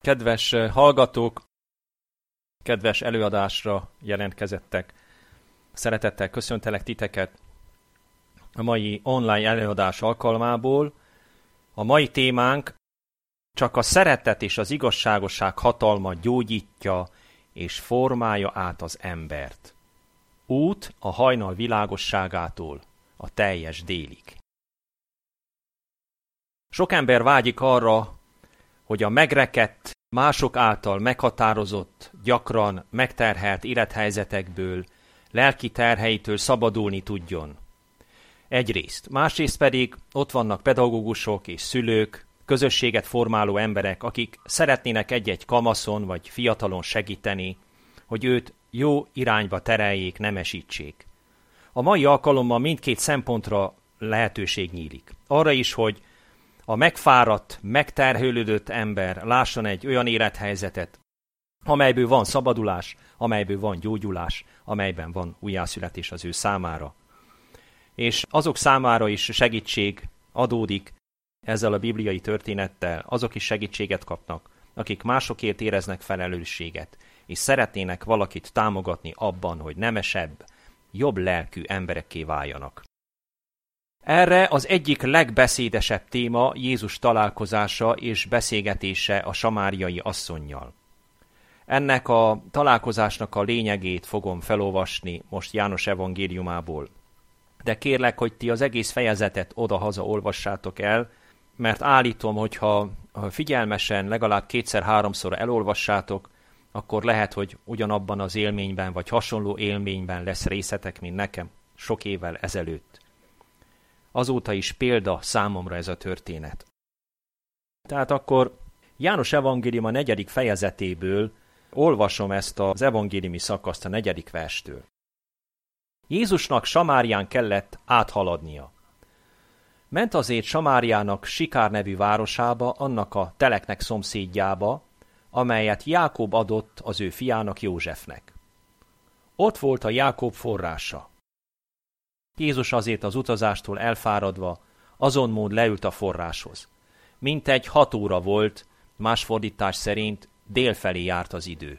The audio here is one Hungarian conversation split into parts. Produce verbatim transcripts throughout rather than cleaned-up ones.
Kedves hallgatók, kedves előadásra jelentkezettek, szeretettel köszöntelek titeket a mai online előadás alkalmából. A mai témánk: csak a szeretet és az igazságosság hatalma gyógyítja és formálja át az embert. Út a hajnal világosságától a teljes délig. Sok ember vágyik arra, hogy a megrekedt, mások által meghatározott, gyakran megterhelt élethelyzetekből, lelki terheitől szabadulni tudjon. Egyrészt, másrészt pedig ott vannak pedagógusok és szülők, közösséget formáló emberek, akik szeretnének egy-egy kamaszon vagy fiatalon segíteni, hogy őt jó irányba tereljék, nemesítsék. A mai alkalommal mindkét szempontra lehetőség nyílik. Arra is, hogy a megfáradt, megterhelődött ember lásson egy olyan élethelyzetet, amelyből van szabadulás, amelyből van gyógyulás, amelyben van újjászületés az ő számára. És azok számára is segítség adódik ezzel a bibliai történettel, azok is segítséget kapnak, akik másokért éreznek felelősséget, és szeretnének valakit támogatni abban, hogy nemesebb, jobb lelkű emberekké váljanak. Erre az egyik legbeszédesebb téma Jézus találkozása és beszélgetése a samáriai asszonnyal. Ennek a találkozásnak a lényegét fogom felolvasni most János evangéliumából. De kérlek, hogy ti az egész fejezetet oda-haza olvassátok el, mert állítom, hogyha figyelmesen legalább kétszer-háromszor elolvassátok, akkor lehet, hogy ugyanabban az élményben vagy hasonló élményben lesz részetek, mint nekem sok évvel ezelőtt. Azóta is példa számomra ez a történet. Tehát akkor János evangélium a negyedik fejezetéből olvasom ezt az evangéliumi szakaszt a negyedik verstől. Jézusnak Samárián kellett áthaladnia. Ment azért Samáriának Sikár nevű városába, annak a teleknek szomszédjába, amelyet Jákob adott az ő fiának Józsefnek. Ott volt a Jákob forrása. Jézus azért az utazástól elfáradva azon mód leült a forráshoz. Mintegy hat óra volt, más fordítás szerint délfelé járt az idő.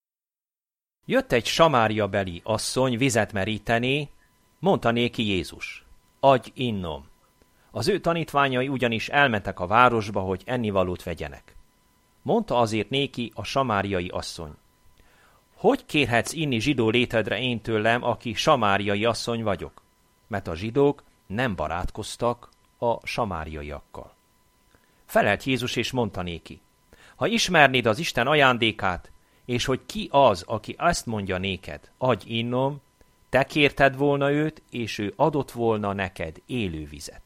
Jött egy samáriabeli asszony vizet meríteni, mondta néki Jézus: adj innom. Az ő tanítványai ugyanis elmentek a városba, hogy ennivalót vegyenek. Mondta azért néki a samáriai asszony: hogy kérhetsz inni zsidó létedre én tőlem, aki samáriai asszony vagyok? Mert a zsidók nem barátkoztak a samáriaiakkal. Felelt Jézus és mondta néki: ha ismernéd az Isten ajándékát, és hogy ki az, aki ezt mondja néked, adj innom, te kérted volna őt, és ő adott volna neked élő vizet.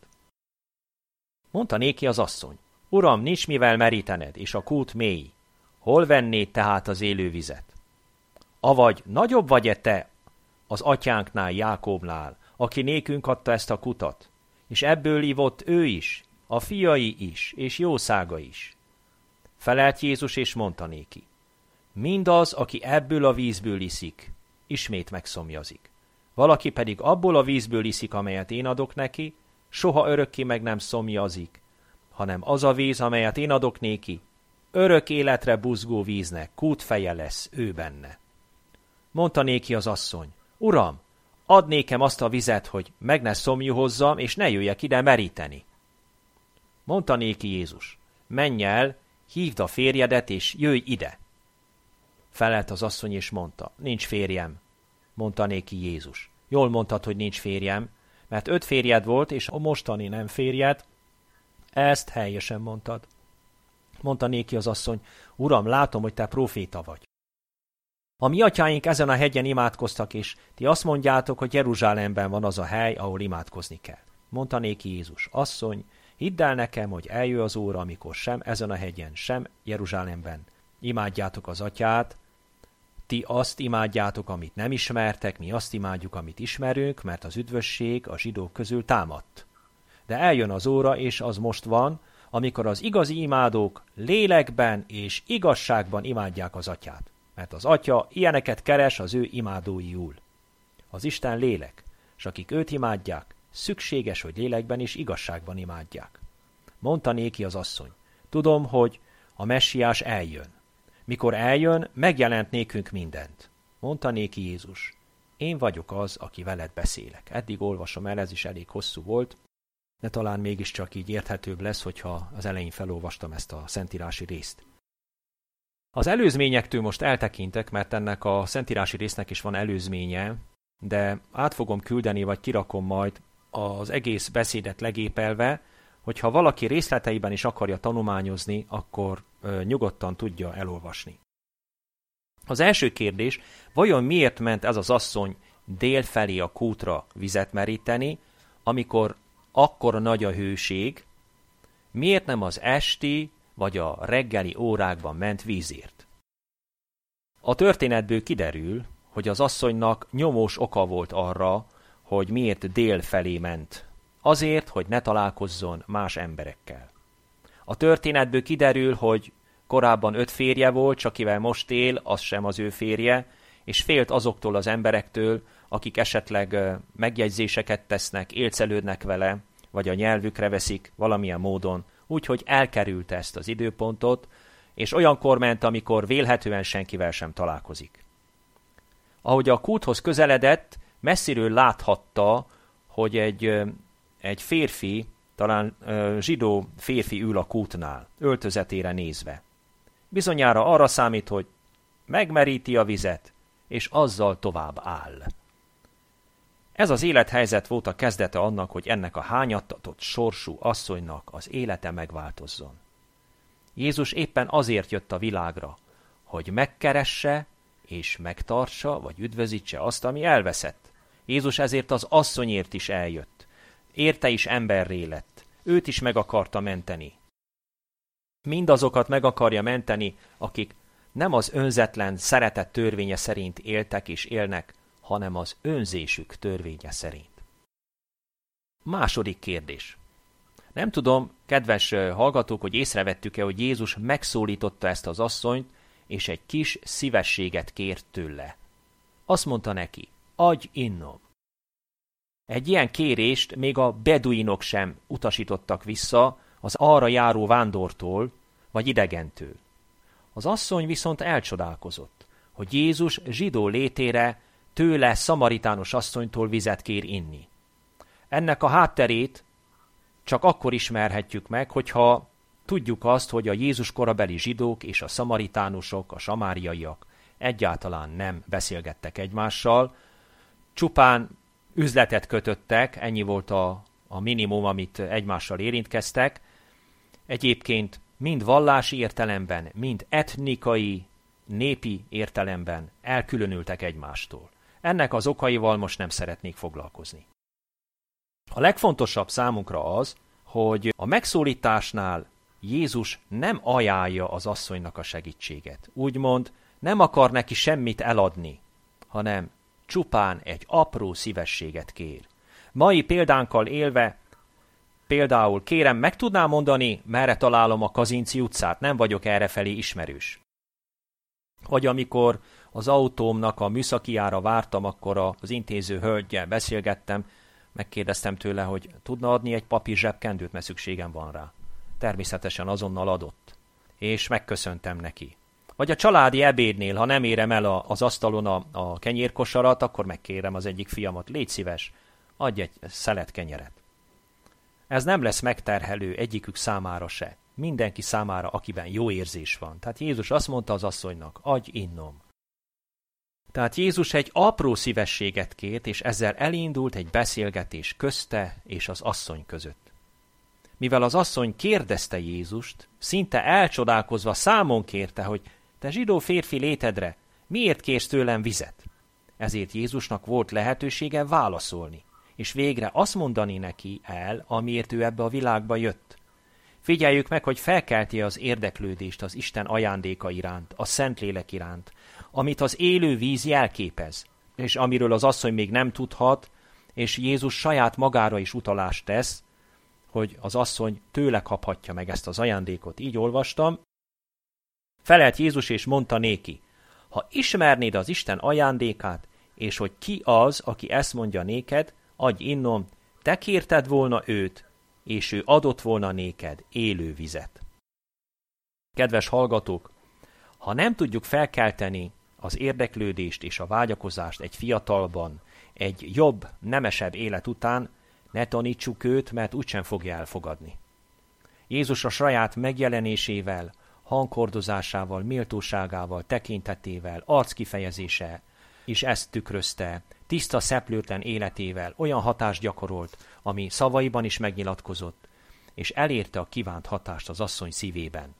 Mondta néki az asszony: Uram, nincs mivel merítened, és a kút mély. Hol vennéd tehát az élő vizet? Avagy nagyobb vagy-e te az atyánknál, Jákobnál, aki nékünk adta ezt a kutat, és ebből ivott ő is, a fiai is, és jószága is. Felelt Jézus és mondta néki: mindaz, aki ebből a vízből iszik, ismét megszomjazik. Valaki pedig abból a vízből iszik, amelyet én adok neki, soha örökké meg nem szomjazik, hanem az a víz, amelyet én adok néki, örök életre buzgó víznek, kútfeje lesz ő benne. Mondta néki az asszony: Uram, add nékem azt a vizet, hogy meg ne szomjuhozzam, és ne jöjjek ide meríteni. Mondta néki Jézus: menj el, hívd a férjedet, és jöjj ide. Felelt az asszony, és mondta: nincs férjem. Mondta néki Jézus: jól mondtad, hogy nincs férjem, mert öt férjed volt, és a mostani nem férjed. Ezt helyesen mondtad. Mondta néki az asszony: Uram, látom, hogy te próféta vagy. A mi atyáink ezen a hegyen imádkoztak, és ti azt mondjátok, hogy Jeruzsálemben van az a hely, ahol imádkozni kell. Mondta néki Jézus: asszony, hidd el nekem, hogy eljö az óra, amikor sem ezen a hegyen, sem Jeruzsálemben imádjátok az atyát. Ti azt imádjátok, amit nem ismertek, mi azt imádjuk, amit ismerünk, mert az üdvösség a zsidók közül támadt. De eljön az óra, és az most van, amikor az igazi imádók lélekben és igazságban imádják az atyát. Mert az atya ilyeneket keres az ő imádóiul. Az Isten lélek, s akik őt imádják, szükséges, hogy lélekben és igazságban imádják. Mondta néki az asszony: tudom, hogy A messiás eljön. Mikor eljön, megjelent nékünk mindent. Mondta néki Jézus, én vagyok az, aki veled beszélek. Eddig olvasom el, ez is elég hosszú volt, de talán mégiscsak így érthetőbb lesz, hogyha az elején felolvastam ezt a szentírási részt. Az előzményektől most eltekintek, mert ennek a szentírási résznek is van előzménye, de át fogom küldeni, vagy kirakom majd az egész beszédet legépelve, hogyha valaki részleteiben is akarja tanulmányozni, akkor ö, nyugodtan tudja elolvasni. Az első kérdés, vajon miért ment ez az asszony dél felé a kútra vizet meríteni, amikor akkora nagy a hőség, miért nem az esti vagy a reggeli órákban ment vízért? A történetből kiderül, hogy az asszonynak nyomós oka volt arra, hogy miért dél felé ment. Azért, hogy ne találkozzon más emberekkel. A történetből kiderül, hogy korábban öt férje volt, csak akivel most él, az sem az ő férje, és félt azoktól az emberektől, akik esetleg megjegyzéseket tesznek, élcelődnek vele, vagy a nyelvükre veszik valamilyen módon, úgyhogy elkerülte ezt az időpontot, és olyankor ment, amikor vélhetően senkivel sem találkozik. Ahogy a kúthoz közeledett, messziről láthatta, hogy egy, egy férfi, talán zsidó férfi ül a kútnál, öltözetére nézve. Bizonyára arra számít, hogy megmeríti a vizet, és azzal tovább áll. Ez az élethelyzet volt a kezdete annak, hogy ennek a hányattatott sorsú asszonynak az élete megváltozzon. Jézus éppen azért jött a világra, hogy megkeresse és megtartsa, vagy üdvözítse azt, ami elveszett. Jézus ezért az asszonyért is eljött. Érte is emberré lett. Őt is meg akarta menteni. Mindazokat meg akarja menteni, akik nem az önzetlen szeretet törvénye szerint éltek és élnek, hanem az önzésük törvénye szerint. Második kérdés. Nem tudom, kedves hallgatók, hogy észrevettük-e, hogy Jézus megszólította ezt az asszonyt, és egy kis szívességet kért tőle. Azt mondta neki, adj innom. Egy ilyen kérést még a beduinok sem utasítottak vissza az arra járó vándortól, vagy idegentől. Az asszony viszont elcsodálkozott, hogy Jézus zsidó létére tőle szamaritános asszonytól vizet kér inni. Ennek a hátterét csak akkor ismerhetjük meg, hogyha tudjuk azt, hogy a Jézus korabeli zsidók és a szamaritánusok, a samáriaiak egyáltalán nem beszélgettek egymással, csupán üzletet kötöttek, ennyi volt a, a minimum, amit egymással érintkeztek. Egyébként mind vallási értelemben, mind etnikai, népi értelemben elkülönültek egymástól. Ennek az okaival most nem szeretnék foglalkozni. A legfontosabb számunkra az, hogy a megszólításnál Jézus nem ajánlja az asszonynak a segítséget. Úgymond nem akar neki semmit eladni, hanem csupán egy apró szívességet kér. Mai példánkkal élve, például kérem, meg tudnám mondani, merre találom a Kazinci utcát, nem vagyok errefelé ismerős. Vagy amikor az autómnak a műszakijára vártam, akkor az intéző hölggyel beszélgettem, megkérdeztem tőle, hogy tudna adni egy papír zsebkendőt, mert szükségem van rá. Természetesen azonnal adott, és megköszöntem neki. Vagy a családi ebédnél, ha nem érem el a, az asztalon a, a kenyérkosarat, akkor megkérem az egyik fiamat, légy szíves, adj egy szelet kenyeret. Ez nem lesz megterhelő egyikük számára se. Mindenki számára, akiben jó érzés van. Tehát Jézus azt mondta az asszonynak, adj innom. Tehát Jézus egy apró szívességet kért, és ezzel elindult egy beszélgetés közte és az asszony között. Mivel az asszony kérdezte Jézust, szinte elcsodálkozva számon kérte, hogy te zsidó férfi létedre, miért kérsz tőlem vizet? Ezért Jézusnak volt lehetősége válaszolni, és végre azt mondani neki el, amiért ő ebbe a világba jött. Figyeljük meg, hogy felkelti az érdeklődést az Isten ajándéka iránt, a Szentlélek iránt, amit az élő víz jelképez, és amiről az asszony még nem tudhat, és Jézus saját magára is utalást tesz, hogy az asszony tőle kaphatja meg ezt az ajándékot. Így olvastam. Felelt Jézus és mondta néki, ha ismernéd az Isten ajándékát, és hogy ki az, aki ezt mondja néked, adj innom, te kérted volna őt, és ő adott volna néked élő vizet. Kedves hallgatók, ha nem tudjuk felkelteni az érdeklődést és a vágyakozást egy fiatalban, egy jobb, nemesebb élet után, ne tanítsuk őt, mert úgysem fogja elfogadni. Jézus a saját megjelenésével, hangkordozásával, méltóságával, tekintetével, arckifejezése is ezt tükrözte, tiszta, szeplőtlen életével olyan hatást gyakorolt, ami szavaiban is megnyilatkozott, és elérte a kívánt hatást az asszony szívében.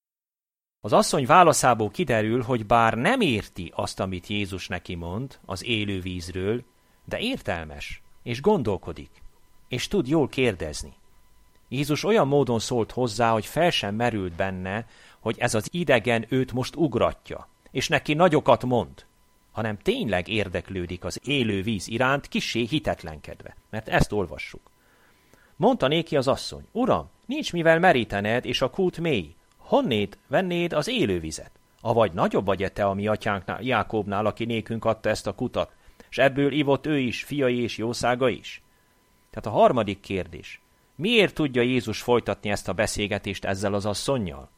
Az asszony válaszából kiderül, hogy bár nem érti azt, amit Jézus neki mond az élő vízről, de értelmes, és gondolkodik, és tud jól kérdezni. Jézus olyan módon szólt hozzá, hogy fel sem merült benne, hogy ez az idegen őt most ugratja, és neki nagyokat mond, hanem tényleg érdeklődik az élő víz iránt, kissé hitetlenkedve, mert ezt olvassuk. Mondta néki az asszony, Uram, nincs mivel merítened, és a kút mély. Honnét vennéd az élő vizet? Avagy nagyobb vagy-e te a mi atyánknál, Jákobnál, aki nékünk adta ezt a kutat, és ebből ivott ő is, fiai és jószága is? Tehát a harmadik kérdés. Miért tudja Jézus folytatni ezt a beszélgetést ezzel az asszonnyal?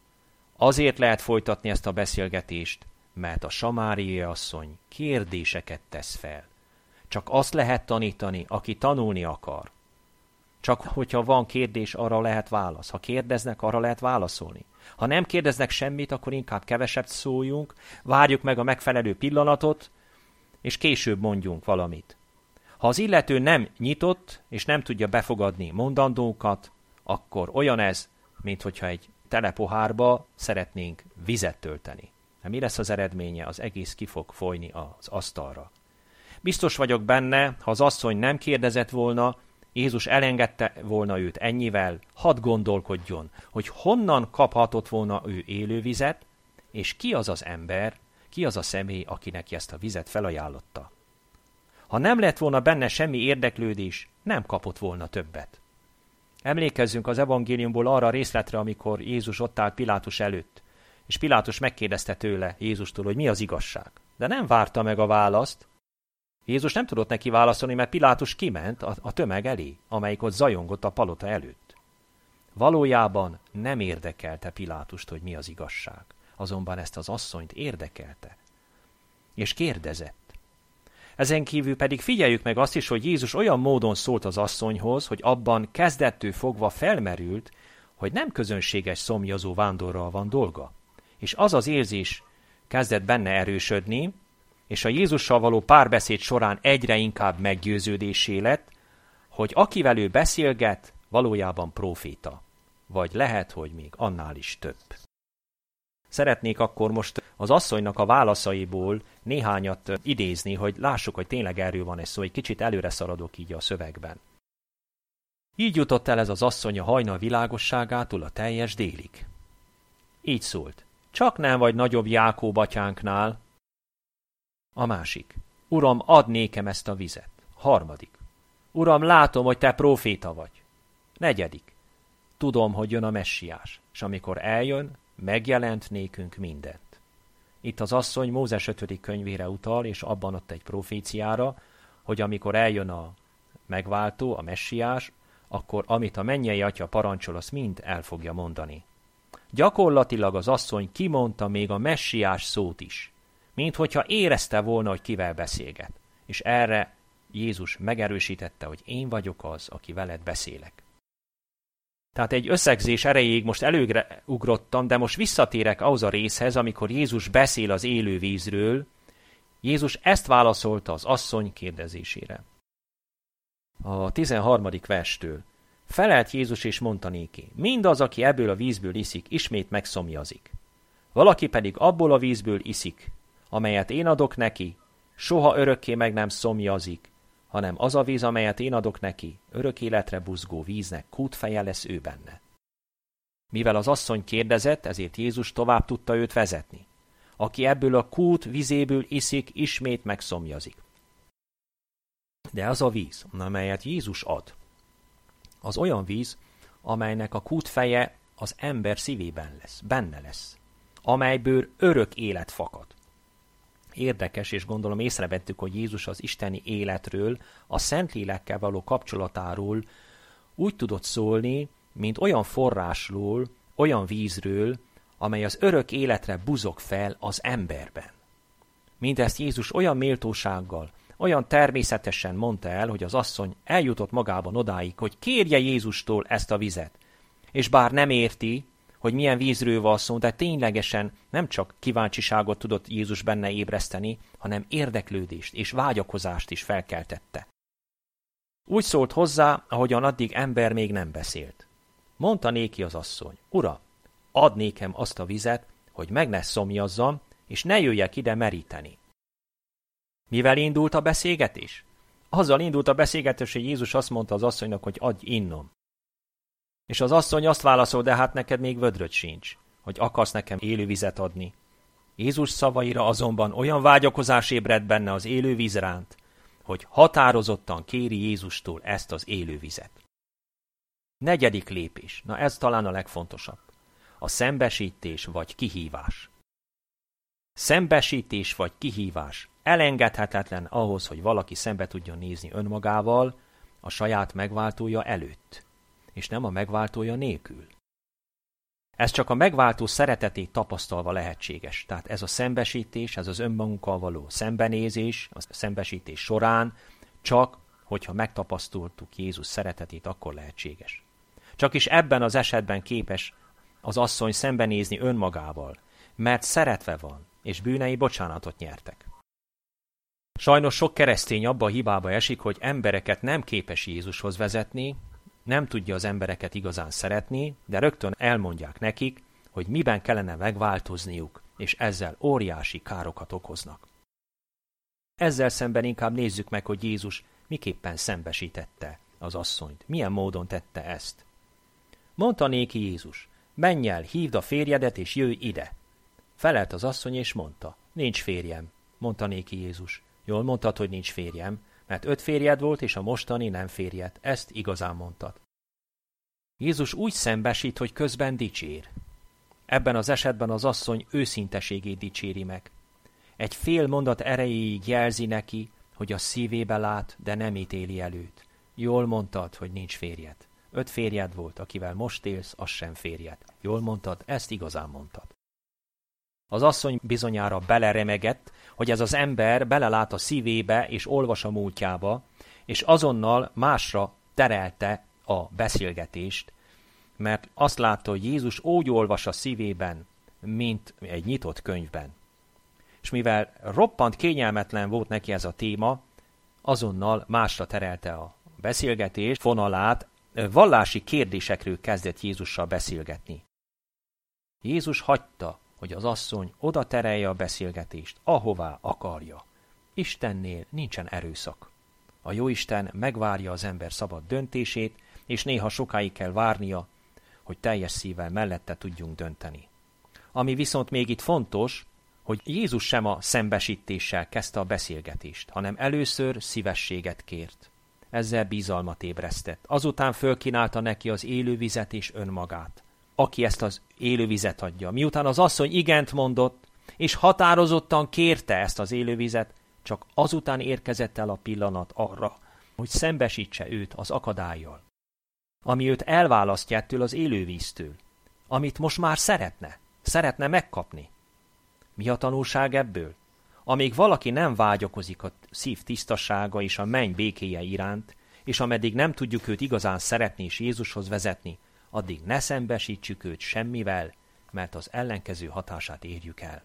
Azért lehet folytatni ezt a beszélgetést, mert a samáriai asszony kérdéseket tesz fel. Csak azt lehet tanítani, aki tanulni akar. Csak hogyha van kérdés, arra lehet válasz. Ha kérdeznek, arra lehet válaszolni. Ha nem kérdeznek semmit, akkor inkább kevesebbet szóljunk, várjuk meg a megfelelő pillanatot, és később mondjunk valamit. Ha az illető nem nyitott, és nem tudja befogadni mondandókat, akkor olyan ez, mint hogyha egy tele pohárba szeretnénk vizet tölteni. De mi lesz az eredménye? Az egész ki fog folyni az asztalra. Biztos vagyok benne, ha az asszony nem kérdezett volna, Jézus elengedte volna őt ennyivel, hadd gondolkodjon, hogy honnan kaphatott volna ő élővizet, és ki az az ember, ki az a személy, akinek ezt a vizet felajánlotta. Ha nem lett volna benne semmi érdeklődés, nem kapott volna többet. Emlékezzünk az evangéliumból arra a részletre, amikor Jézus ott áll Pilátus előtt, és Pilátus megkérdezte tőle Jézustól, hogy mi az igazság. De nem várta meg a választ. Jézus nem tudott neki válaszolni, mert Pilátus kiment a, a tömeg elé, amelyik ott zajongott a palota előtt. Valójában nem érdekelte Pilátust, hogy mi az igazság. Azonban ezt az asszonyt érdekelte. És kérdezett. Ezen kívül pedig figyeljük meg azt is, hogy Jézus olyan módon szólt az asszonyhoz, hogy abban kezdettől fogva felmerült, hogy nem közönséges szomjazó vándorral van dolga. És az az érzés kezdett benne erősödni, és a Jézussal való párbeszéd során egyre inkább meggyőződésé lett, hogy akivel ő beszélget, valójában próféta. Vagy lehet, hogy még annál is több. Szeretnék akkor most az asszonynak a válaszaiból néhányat idézni, hogy lássuk, hogy tényleg erről van ez szó, egy kicsit előre szaladok így a szövegben. Így jutott el ez az asszony a hajnal világosságától a teljes délig. Így szólt, csak nem vagy nagyobb Jákób atyánknál. A másik, Uram, add nékem ezt a vizet. Harmadik, Uram, látom, hogy te próféta vagy. Negyedik, tudom, hogy jön a messiás, és amikor eljön, megjelent nékünk mindent. Itt az asszony Mózes ötödik könyvére utal, és abban ott egy proféciára, hogy amikor eljön a megváltó, a messiás, akkor amit a mennyei atya parancsol, azt mind el fogja mondani. Gyakorlatilag az asszony kimondta még a messiás szót is, mint hogyha érezte volna, hogy kivel beszélget. És erre Jézus megerősítette, hogy én vagyok az, aki veled beszélek. Tehát egy összegzés erejéig most előre ugrottam, de most visszatérek ahhoz a részhez, amikor Jézus beszél az élő vízről. Jézus ezt válaszolta az asszony kérdezésére. A tizenharmadik verstől. Felelt Jézus és mondta néki, mindaz, aki ebből a vízből iszik, ismét megszomjazik. Valaki pedig abból a vízből iszik, amelyet én adok neki, soha örökké meg nem szomjazik, hanem az a víz, amelyet én adok neki, örök életre buzgó víznek kútfeje lesz ő benne. Mivel az asszony kérdezett, ezért Jézus tovább tudta őt vezetni. Aki ebből a kút vizéből iszik, ismét megszomjazik. De az a víz, amelyet Jézus ad, az olyan víz, amelynek a kútfeje az ember szívében lesz, benne lesz, amelyből örök élet fakad. Érdekes, és gondolom észrevettük, hogy Jézus az isteni életről, a Szentlélekkel való kapcsolatáról úgy tudott szólni, mint olyan forrásról, olyan vízről, amely az örök életre buzog fel az emberben. Mindezt Jézus olyan méltósággal, olyan természetesen mondta el, hogy az asszony eljutott magában odáig, hogy kérje Jézustól ezt a vizet. És bár nem érti, hogy milyen vízről van szó, de ténylegesen nem csak kíváncsiságot tudott Jézus benne ébreszteni, hanem érdeklődést és vágyakozást is felkeltette. Úgy szólt hozzá, ahogyan addig ember még nem beszélt. Mondta néki az asszony: Ura, add nékem azt a vizet, hogy meg ne szomjazzam, és ne jöjjek ide meríteni. Mivel indult a beszélgetés? Azzal indult a beszélgetés, hogy Jézus azt mondta az asszonynak, hogy adj innom. És az asszony azt válaszol, de hát neked még vödröd sincs, hogy akarsz nekem élő vizet adni. Jézus szavaira azonban olyan vágyakozás ébred benne az élő víz iránt, hogy határozottan kéri Jézustól ezt az élő vizet. Negyedik lépés, na ez talán a legfontosabb. A szembesítés vagy kihívás. Szembesítés vagy kihívás elengedhetetlen ahhoz, hogy valaki szembe tudjon nézni önmagával a saját megváltója előtt, és nem a megváltója nélkül. Ez csak a megváltó szeretetét tapasztalva lehetséges. Tehát ez a szembesítés, ez az önmagunkkal való szembenézés, a szembesítés során csak, hogyha megtapasztaltuk Jézus szeretetét, akkor lehetséges. Csak is ebben az esetben képes az asszony szembenézni önmagával, mert szeretve van, és bűnei bocsánatot nyertek. Sajnos sok keresztény abba a hibába esik, hogy embereket nem képes Jézushoz vezetni, nem tudja az embereket igazán szeretni, de rögtön elmondják nekik, hogy miben kellene megváltozniuk, és ezzel óriási károkat okoznak. Ezzel szemben inkább nézzük meg, hogy Jézus miképpen szembesítette az asszonyt, milyen módon tette ezt. Mondta néki Jézus: menj el, hívd a férjedet, és jöjj ide. Felelt az asszony, és mondta: nincs férjem. Mondta néki Jézus: jól mondtad, hogy nincs férjem, mert öt férjed volt, és a mostani nem férjed. Ezt igazán mondtad. Jézus úgy szembesít, hogy közben dicsér. Ebben az esetben az asszony őszinteségét dicséri meg. Egy fél mondat erejéig jelzi neki, hogy a szívébe lát, de nem ítéli előtt. Jól mondtad, hogy nincs férjed. Öt férjed volt, akivel most élsz, az sem férjed. Jól mondtad, ezt igazán mondtad. Az asszony bizonyára beleremegett, hogy ez az ember belelát a szívébe és olvas a múltjába, és azonnal másra terelte a beszélgetést, mert azt látta, hogy Jézus úgy olvas a szívében, mint egy nyitott könyvben. És mivel roppant kényelmetlen volt neki ez a téma, azonnal másra terelte a beszélgetés fonalát, vallási kérdésekről kezdett Jézussal beszélgetni. Jézus hagyta, hogy az asszony oda terelje a beszélgetést, ahová akarja. Istennél nincsen erőszak. A Jóisten megvárja az ember szabad döntését, és néha sokáig kell várnia, hogy teljes szívvel mellette tudjunk dönteni. Ami viszont még itt fontos, hogy Jézus sem a szembesítéssel kezdte a beszélgetést, hanem először szívességet kért. Ezzel bizalmat ébresztett. Azután fölkínálta neki az élővizet és önmagát, aki ezt az élővizet adja. Miután az asszony igent mondott, és határozottan kérte ezt az élővizet, csak azután érkezett el a pillanat arra, hogy szembesítse őt az akadállyal, ami őt elválasztja ettől az élővíztől, amit most már szeretne, szeretne megkapni. Mi a tanulság ebből? Amíg valaki nem vágyakozik a szív tisztasága és a menny békéje iránt, és ameddig nem tudjuk őt igazán szeretni és Jézushoz vezetni, addig ne szembesítsük őt semmivel, mert az ellenkező hatását érjük el.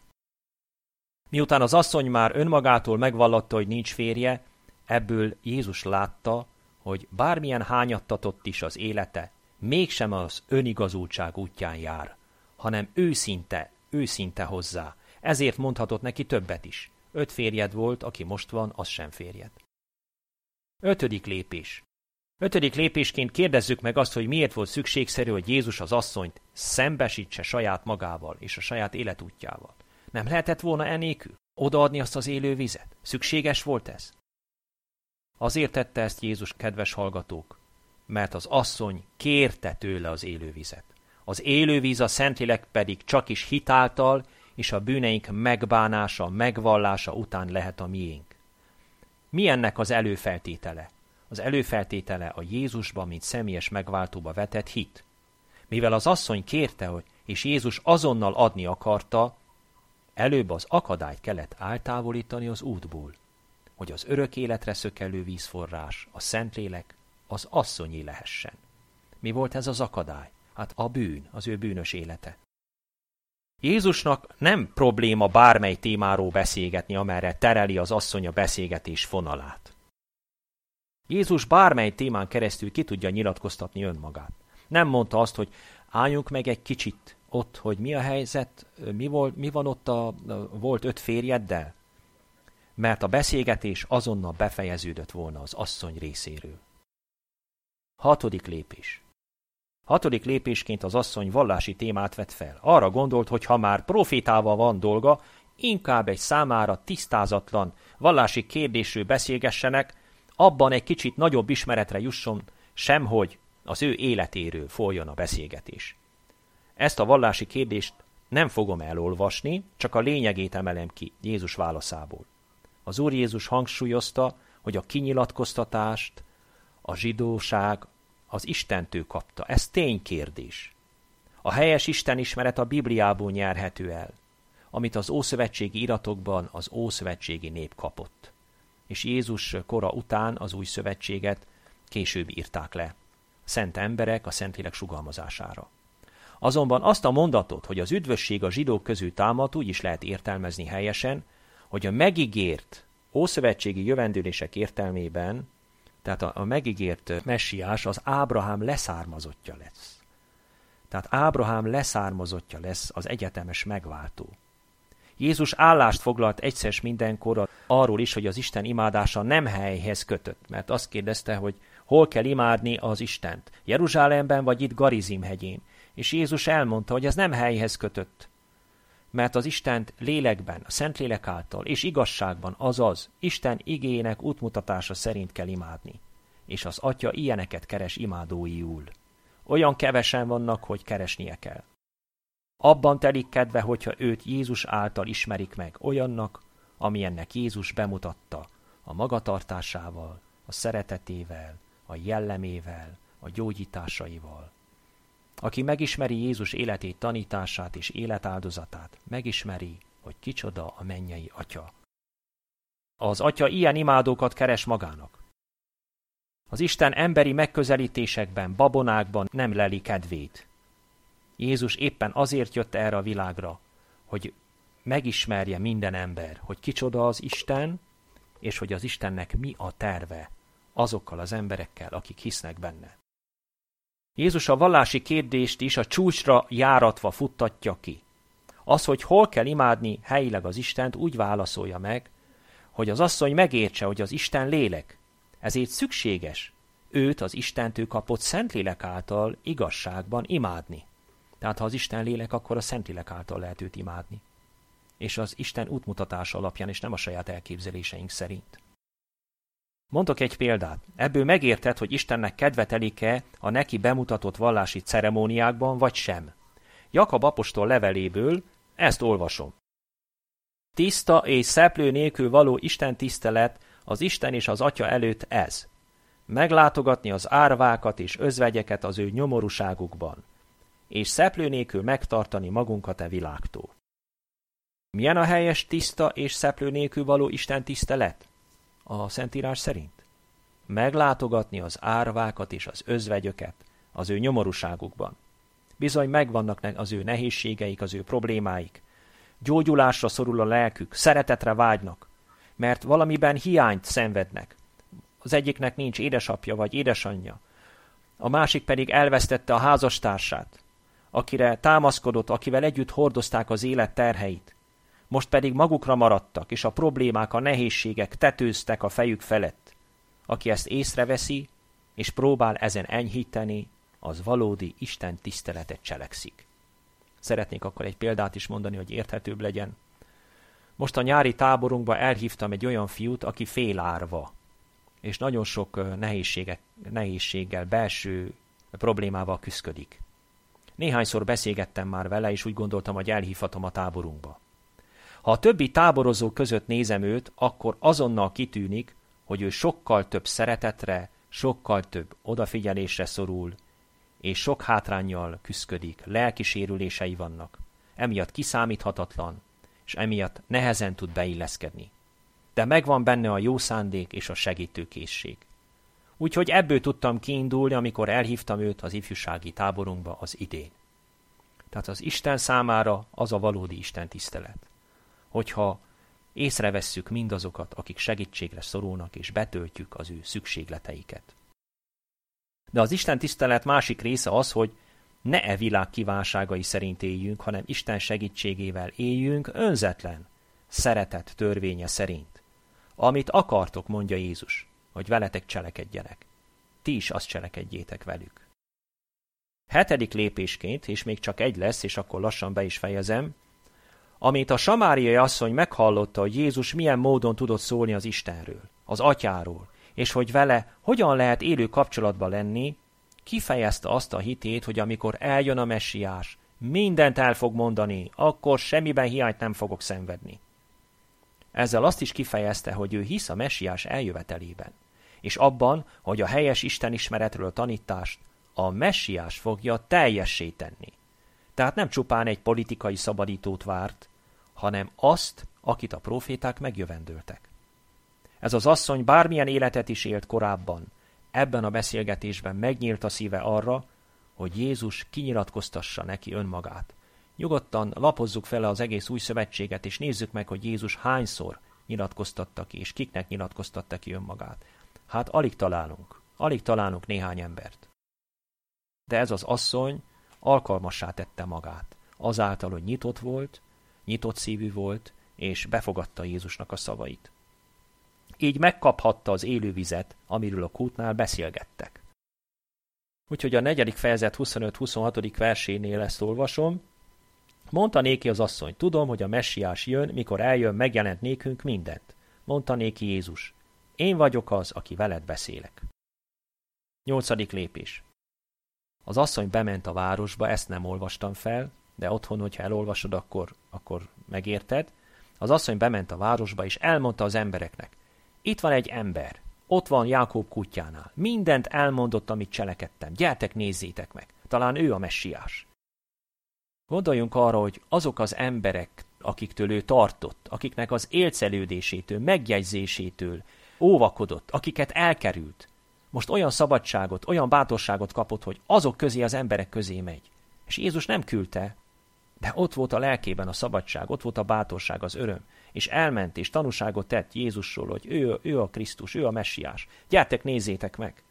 Miután az asszony már önmagától megvallotta, hogy nincs férje, ebből Jézus látta, hogy bármilyen hányattatott is az élete, mégsem az önigazultság útján jár, hanem őszinte, őszinte hozzá. Ezért mondhatott neki többet is. Öt férjed volt, aki most van, az sem férjed. Ötödik lépés. Ötödik lépésként kérdezzük meg azt, hogy miért volt szükségszerű, hogy Jézus az asszonyt szembesítse saját magával és a saját életútjával. Nem lehetett volna enélkül odaadni azt az élő vizet? Szükséges volt ez? Azért tette ezt Jézus, kedves hallgatók, mert az asszony kérte tőle az élő vizet. Az élő víz, a Szentlélek pedig csak is hitáltal és a bűneink megbánása, megvallása után lehet a miénk. Mi ennek az előfeltétele? Az előfeltétele a Jézusba, mint személyes megváltóba vetett hit. Mivel az asszony kérte, hogy és Jézus azonnal adni akarta, előbb az akadályt kellett eltávolítani az útból, hogy az örök életre szökelő vízforrás, a Szentlélek, az asszonyé lehessen. Mi volt ez az akadály? Hát a bűn, az ő bűnös élete. Jézusnak nem probléma bármely témáról beszélgetni, amerre tereli az asszony a beszélgetés fonalát. Jézus bármely témán keresztül ki tudja nyilatkoztatni önmagát. Nem mondta azt, hogy álljunk meg egy kicsit ott, hogy mi a helyzet, mi, volt, mi van ott a, volt öt férjeddel, mert a beszélgetés azonnal befejeződött volna az asszony részéről. Hatodik lépés. Hatodik lépésként az asszony vallási témát vett fel. Arra gondolt, hogy ha már profétával van dolga, inkább egy számára tisztázatlan vallási kérdésről beszélgessenek, abban egy kicsit nagyobb ismeretre jusson, semhogy az ő életéről folyjon a beszélgetés. Ezt a vallási kérdést nem fogom elolvasni, csak a lényegét emelem ki Jézus válaszából. Az Úr Jézus hangsúlyozta, hogy a kinyilatkoztatást a zsidóság az Istentől kapta. Ez ténykérdés. A helyes istenismeret a Bibliából nyerhető el, amit az ószövetségi iratokban az ószövetségi nép kapott. És Jézus kora után az új szövetséget később írták le. Szent emberek a Szentlélek sugalmazására. Azonban azt a mondatot, hogy az üdvösség a zsidók közül támad, úgy is lehet értelmezni helyesen, hogy a megígért ószövetségi jövendőlések értelmében, tehát a, a megígért messiás az Ábrahám leszármazottja lesz. Tehát Ábrahám leszármazottja lesz az egyetemes megváltó. Jézus állást foglalt egyszer mindenkorra arról is, hogy az Isten imádása nem helyhez kötött, mert azt kérdezte, hogy hol kell imádni az Istent, Jeruzsálemben vagy itt Garizim hegyén. És Jézus elmondta, hogy ez nem helyhez kötött, mert az Istent lélekben, a Szentlélek által és igazságban, azaz Isten igéjének útmutatása szerint kell imádni. És az Atya ilyeneket keres imádóiul. Olyan kevesen vannak, hogy keresnie kell. Abban telik kedve, hogyha őt Jézus által ismerik meg olyannak, amilyennek Jézus bemutatta a magatartásával, a szeretetével, a jellemével, a gyógyításaival. Aki megismeri Jézus életét, tanítását és életáldozatát, megismeri, hogy kicsoda a mennyei Atya. Az Atya ilyen imádókat keres magának. Az Isten emberi megközelítésekben, babonákban nem leli kedvét. Jézus éppen azért jött erre a világra, hogy megismerje minden ember, hogy kicsoda az Isten, és hogy az Istennek mi a terve azokkal az emberekkel, akik hisznek benne. Jézus a vallási kérdést is a csúcsra járatva futtatja ki. Az, hogy hol kell imádni helyileg az Istent, úgy válaszolja meg, hogy az asszony megértse, hogy az Isten lélek, ezért szükséges őt az Istentől kapott Szentlélek által igazságban imádni. Tehát ha az Isten lélek, akkor a Szentlélek által lehet őt imádni. És az Isten útmutatása alapján, és nem a saját elképzeléseink szerint. Mondok egy példát. Ebből megérted, hogy Istennek kedve telik-e a neki bemutatott vallási ceremóniákban, vagy sem. Jakab apostol leveléből ezt olvasom. Tiszta és szeplő nélkül való Isten tisztelet az Isten és az Atya előtt ez. Meglátogatni az árvákat és özvegyeket az ő nyomorúságukban, és szeplő nélkül megtartani magunkat e világtól. Milyen a helyes tiszta és szeplő nélkül való Isten tisztelet? A Szentírás szerint? Meglátogatni az árvákat és az özvegyöket az ő nyomorúságukban. Bizony megvannak az ő nehézségeik, az ő problémáik. Gyógyulásra szorul a lelkük, szeretetre vágynak, mert valamiben hiányt szenvednek. Az egyiknek nincs édesapja vagy édesanyja, a másik pedig elvesztette a házastársát, akire támaszkodott, akivel együtt hordozták az élet terheit. Most pedig magukra maradtak, és a problémák, a nehézségek tetőztek a fejük felett. Aki ezt észreveszi, és próbál ezen enyhíteni, az valódi Isten tiszteletet cselekszik. Szeretnék akkor egy példát is mondani, hogy érthetőbb legyen. Most a nyári táborunkba elhívtam egy olyan fiút, aki félárva, és nagyon sok nehézséggel, belső problémával küszködik. Néhányszor beszélgettem már vele, és úgy gondoltam, hogy elhívhatom a táborunkba. Ha a többi táborozó között nézem őt, akkor azonnal kitűnik, hogy ő sokkal több szeretetre, sokkal több odafigyelésre szorul, és sok hátránnyal küszködik, lelki sérülései vannak. Emiatt kiszámíthatatlan, és emiatt nehezen tud beilleszkedni. De megvan benne a jó szándék és a segítőkészség. Úgyhogy ebből tudtam kiindulni, amikor elhívtam őt az ifjúsági táborunkba az idén. Tehát az Isten számára az a valódi Isten tisztelet. Hogyha észrevesszük mindazokat, akik segítségre szorulnak, és betöltjük az ő szükségleteiket. De az Isten tisztelet másik része az, hogy ne e világ kívánságai szerint éljünk, hanem Isten segítségével éljünk önzetlen, szeretet törvénye szerint. Amit akartok, mondja Jézus, hogy veletek cselekedjenek. Ti is azt cselekedjétek velük. Hetedik lépésként, és még csak egy lesz, és akkor lassan be is fejezem, amit a samáriai asszony meghallotta, hogy Jézus milyen módon tudott szólni az Istenről, az Atyáról, és hogy vele hogyan lehet élő kapcsolatban lenni, kifejezte azt a hitét, hogy amikor eljön a messiás, mindent el fog mondani, akkor semmiben hiányt nem fogok szenvedni. Ezzel azt is kifejezte, hogy ő hisz a messiás eljövetelében, és abban, hogy a helyes istenismeretről a tanítást a messiás fogja teljessé tenni. Tehát nem csupán egy politikai szabadítót várt, hanem azt, akit a próféták megjövendöltek. Ez az asszony bármilyen életet is élt korábban, ebben a beszélgetésben megnyílt a szíve arra, hogy Jézus kinyilatkoztassa neki önmagát. Nyugodtan lapozzuk fel az egész új szövetséget, és nézzük meg, hogy Jézus hányszor nyilatkoztatta ki, és kiknek nyilatkoztatta ki önmagát. Hát alig találunk, alig találunk néhány embert. De ez az asszony alkalmassá tette magát, azáltal, hogy nyitott volt, nyitott szívű volt, és befogadta Jézusnak a szavait. Így megkaphatta az élő vizet, amiről a kútnál beszélgettek. Úgyhogy a negyedik fejezet huszonöt-huszonhatodik versénél ezt olvasom. Mondta néki az asszony, tudom, hogy a messiás jön, mikor eljön, megjelent nékünk mindent. Mondta néki Jézus, én vagyok az, aki veled beszélek. Nyolcadik lépés. Az asszony bement a városba, ezt nem olvastam fel, de otthon, hogyha elolvasod, akkor, akkor megérted. Az asszony bement a városba, és elmondta az embereknek, itt van egy ember, ott van Jákob kutyánál, mindent elmondott, amit cselekedtem, gyertek, nézzétek meg, talán ő a messiás. Gondoljunk arra, hogy azok az emberek, akiktől ő tartott, akiknek az élcelődésétől, megjegyzésétől óvakodott, akiket elkerült, most olyan szabadságot, olyan bátorságot kapott, hogy azok közé az emberek közé megy. És Jézus nem küldte, de ott volt a lelkében a szabadság, ott volt a bátorság, az öröm, és elment és tanúságot tett Jézusról, hogy ő, ő a Krisztus, ő a messiás. Gyertek, nézzétek meg!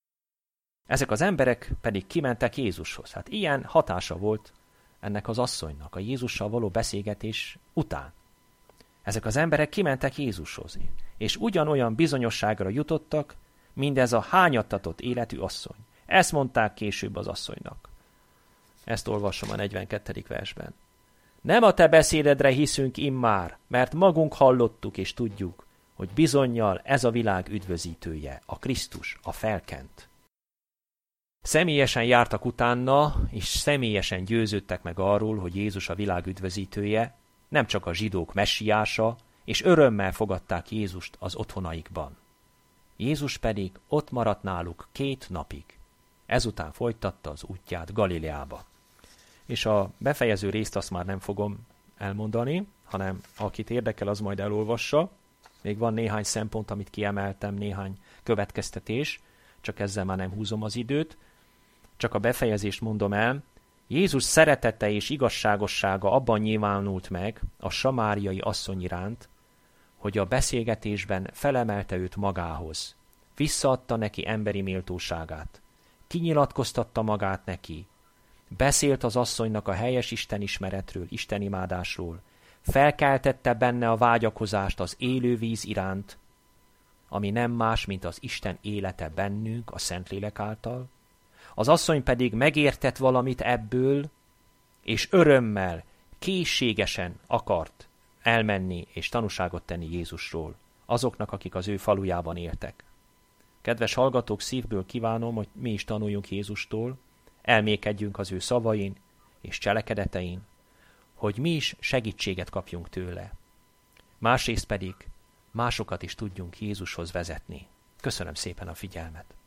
Ezek az emberek pedig kimentek Jézushoz. Hát ilyen hatása volt ennek az asszonynak a Jézussal való beszélgetés után. Ezek az emberek kimentek Jézushoz, és ugyanolyan bizonyosságra jutottak, mint ez a hányattatott életű asszony. Ezt mondták később az asszonynak. Ezt olvasom a negyvenkettedik versben. Nem a te beszédedre hiszünk immár, mert magunk hallottuk és tudjuk, hogy bizonnyal ez a világ üdvözítője, a Krisztus, a felkent. Személyesen jártak utána, és személyesen győződtek meg arról, hogy Jézus a világ üdvözítője, nem csak a zsidók messiása, és örömmel fogadták Jézust az otthonaikban. Jézus pedig ott maradt náluk két napig. Ezután folytatta az útját Galileába. És a befejező részt azt már nem fogom elmondani, hanem akit érdekel, az majd elolvassa. Még van néhány szempont, amit kiemeltem, néhány következtetés, csak ezzel már nem húzom az időt. Csak a befejezést mondom el. Jézus szeretete és igazságossága abban nyilvánult meg a samáriai asszony iránt, hogy a beszélgetésben felemelte őt magához. Visszaadta neki emberi méltóságát. Kinyilatkoztatta magát neki. Beszélt az asszonynak a helyes istenismeretről, istenimádásról. Felkeltette benne a vágyakozást az élő víz iránt, ami nem más, mint az Isten élete bennünk, a Szentlélek által. Az asszony pedig megértett valamit ebből, és örömmel, készségesen akart elmenni és tanúságot tenni Jézusról, azoknak, akik az ő falujában éltek. Kedves hallgatók, szívből kívánom, hogy mi is tanuljunk Jézustól, elmékedjünk az ő szavain és cselekedetein, hogy mi is segítséget kapjunk tőle. Másrészt pedig másokat is tudjunk Jézushoz vezetni. Köszönöm szépen a figyelmet!